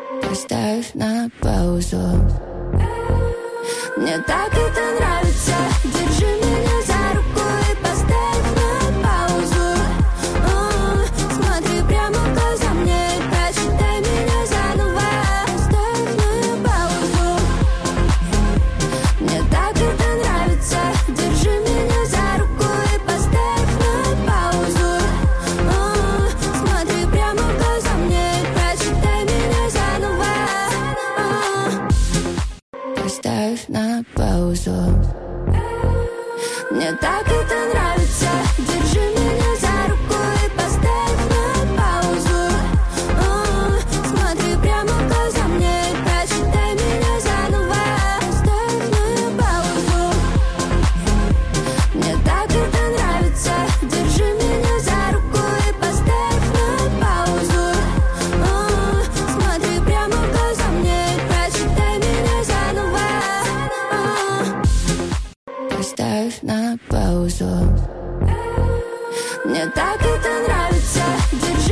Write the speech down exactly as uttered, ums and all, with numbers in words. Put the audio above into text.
Поставь на паузу. Мне так это нравится. Держи меня за руку и поставь на паузу. О, смотри прямо в глаза мне и прочитай меня заново. Поставь на паузу. Мне так это нравится. Держи меня за руку и поставь на паузу. О, смотри прямо в глаза мне и прочитай меня заново. О, поставь на паузу. Мне так это нравится. Держи меня за руку и поставь на паузу. О, смотри прямо в глаза мне и прочитай меня заново. Поставь на паузу. Мне так это нравится. Держи меня за руку и поставь на паузу. О, смотри прямо в глаза мне и прочитай меня заново. О, поставь на паузу. Мне так это нравится. Держи